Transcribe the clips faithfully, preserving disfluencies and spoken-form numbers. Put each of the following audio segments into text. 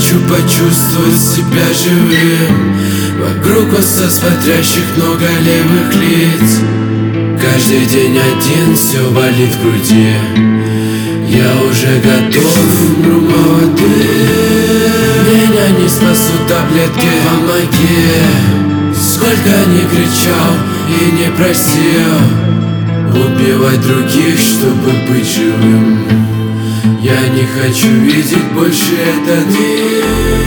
хочу почувствовать себя живым. Вокруг косо смотрящих много левых лиц. Каждый день один, все болит в груди. Я уже готов, умру молодым. Меня не спасут таблетки, помоги. Сколько не кричал и не просил убивать других, чтобы быть живым. Я не хочу видеть больше этот мир.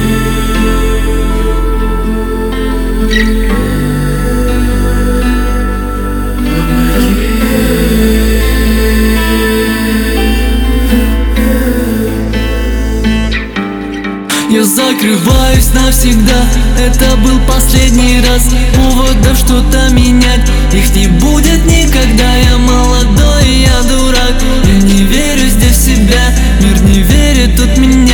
Я закрываюсь навсегда, это был последний раз. Поводов что-то менять, их не будет никогда. Я молодой, я дурак, я не верю здесь в себя. Мир не верит, тут меня